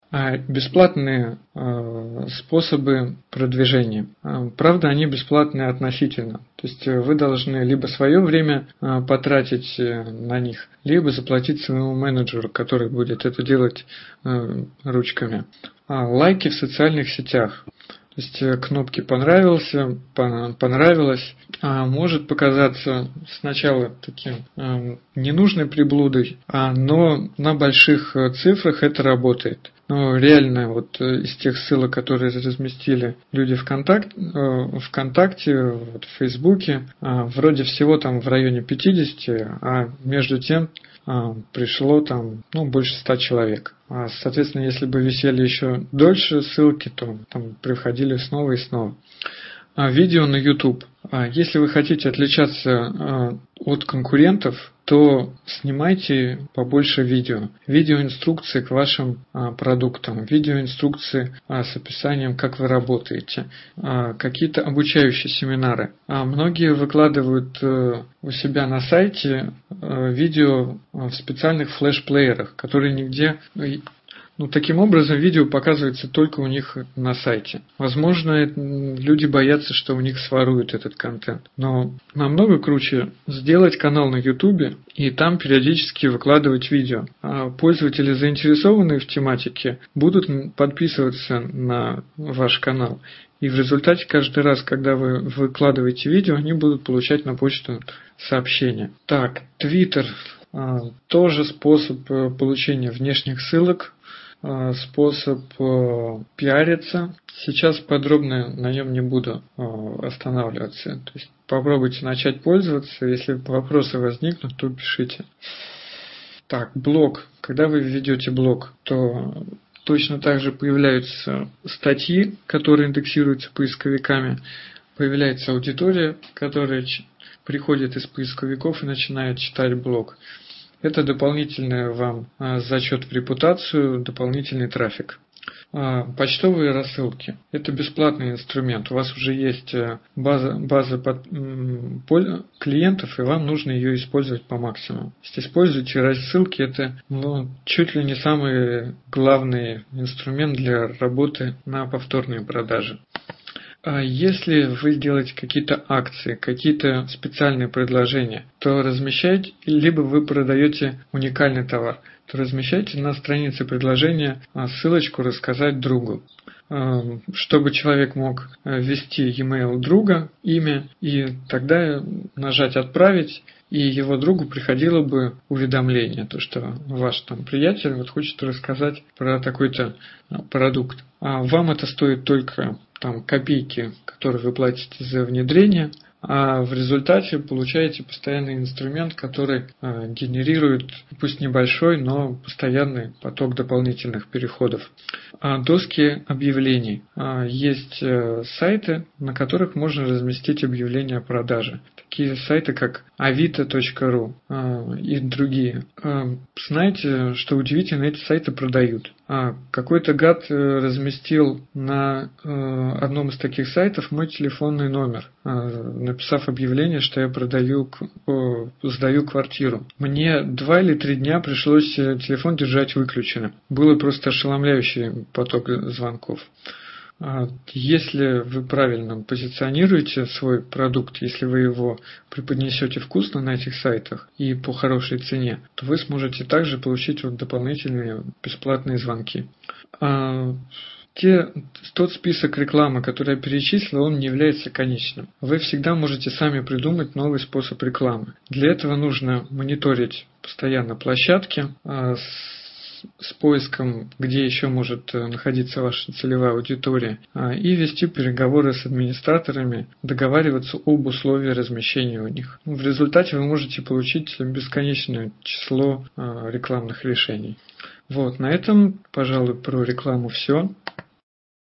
Бесплатные способы продвижения. Правда, они бесплатные относительно. То есть вы должны либо свое время потратить на них, либо заплатить своему менеджеру, который будет это делать ручками. Лайки в социальных сетях. То есть кнопки «понравился», «понравилось» может показаться сначала таким ненужной приблудой, но на больших цифрах это работает. Но реально вот из тех ссылок, которые разместили люди ВКонтакте, в Фейсбуке, вроде всего там в районе 50, а между тем пришло там больше 100 человек. Соответственно, если бы висели еще дольше ссылки, то там приходили снова и снова. Видео на YouTube. Если вы хотите отличаться от конкурентов, то снимайте побольше видео. Видеоинструкции к вашим продуктам, видеоинструкции с описанием, как вы работаете, какие-то обучающие семинары. Многие выкладывают у себя на сайте видео в специальных флеш-плеерах, которые нигде... таким образом, видео показывается только у них на сайте. Возможно, люди боятся, что у них своруют этот контент. Но намного круче сделать канал на YouTube и там периодически выкладывать видео. А пользователи, заинтересованные в тематике, будут подписываться на ваш канал. И в результате каждый раз, когда вы выкладываете видео, они будут получать на почту сообщения. Так, Twitter тоже способ получения внешних ссылок, способ пиариться. Сейчас подробно на нем не буду останавливаться. То есть попробуйте начать пользоваться. Если вопросы возникнут, то пишите. Так, блог. Когда вы ведете блог, то точно так же появляются статьи, которые индексируются поисковиками. Появляется аудитория, которая приходит из поисковиков и начинает читать блог. Это дополнительный вам зачет в репутацию, дополнительный трафик. Почтовые рассылки. Это бесплатный инструмент. У вас уже есть база клиентов, и вам нужно ее использовать по максимуму. Если используете рассылки, это чуть ли не самый главный инструмент для работы на повторные продажи. Если вы делаете какие-то акции, какие-то специальные предложения, то размещайте, либо вы продаете уникальный товар, то размещайте на странице предложения ссылочку «Рассказать другу», чтобы человек мог ввести e-mail друга, имя, и тогда нажать «Отправить», и его другу приходило бы уведомление, то что ваш приятель хочет рассказать про такой-то продукт. А вам это стоит только копейки, которые вы платите за внедрение, а в результате получаете постоянный инструмент, который генерирует, пусть небольшой, но постоянный поток дополнительных переходов. Доски объявлений. Есть сайты, на которых можно разместить объявления о продаже. Такие сайты, как avito.ru и другие. Знаете, что удивительно, эти сайты продают. Какой-то гад разместил на одном из таких сайтов мой телефонный номер, написав объявление, что я сдаю квартиру. Мне 2 или 3 дня пришлось телефон держать выключенным. Было просто ошеломляющий поток звонков. Если вы правильно позиционируете свой продукт, если вы его преподнесете вкусно на этих сайтах и по хорошей цене, то вы сможете также получить дополнительные бесплатные звонки. Тот список рекламы, который я перечислил, он не является конечным. Вы всегда можете сами придумать новый способ рекламы. Для этого нужно мониторить постоянно площадки с поиском, где еще может находиться ваша целевая аудитория, и вести переговоры с администраторами, договариваться об условиях размещения у них. В результате вы можете получить бесконечное число рекламных решений. На этом, пожалуй, про рекламу все.